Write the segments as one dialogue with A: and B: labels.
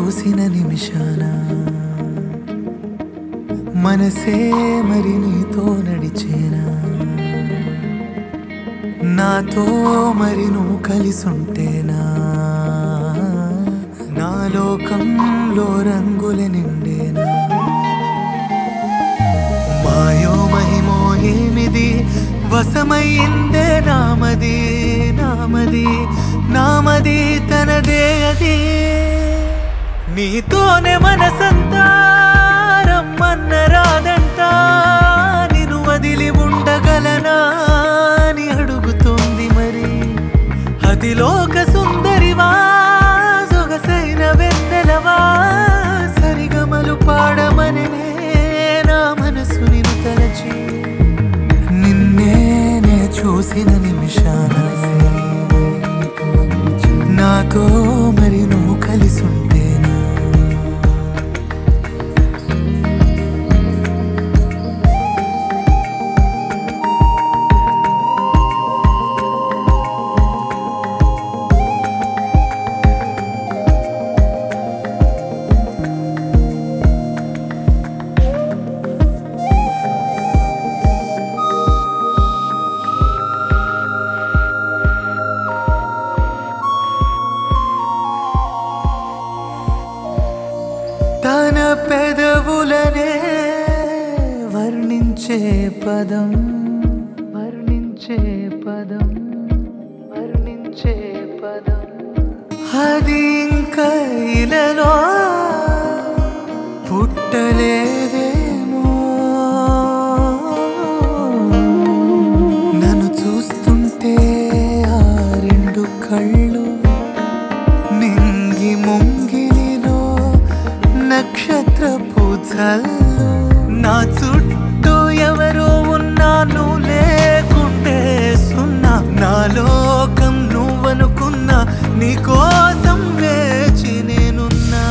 A: చూసిన నిమిషాన మనసే మరి నీతో నడిచేనా నాతో మరి నువ్వు కలిసుంటేనా నా లోకంలో రంగుల నిండేనా మాయో మహిమో ఏమిది వశమయ్యిందే నామది నామది నామది తనదే అది నీతోనే మనసంతా రమ్మన్న రాదంట నిన్ను వదిలి ఉండగలనా అని అడుగుతోంది మరి అతిలోక సుందరివా సొగసైన వెన్నెలవా సరిగమలు పాడమని నా మనసు నిన్ను తలచి నిన్నే చూసిన నిమిషాన నాతో మరి నువ్వు కలిసుంటేనా తన పెదవులనే వర్ణించే పదం వర్ణించే పదం వర్ణించే పదం అది ఇంకా ఇలలో పుట్టలేదేమో నన్ను చూస్తుంటే ఆ రెండు కళ్ళు నింగి ముంగిలిలో నక్షత్ర పూజల్లో నా చుట్టూ ఎవరో ఉన్నాను లేకుంటే సున్నా నా లోకం నువ్వనుకున్నా నీకోసం వేచి నేనున్నా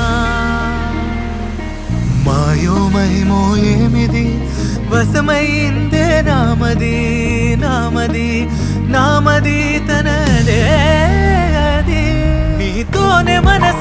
A: మాయో మహిమో ఏమిది వశమయ్యిందే నామది నామది నామది తనదే అది నీతోనే మనసు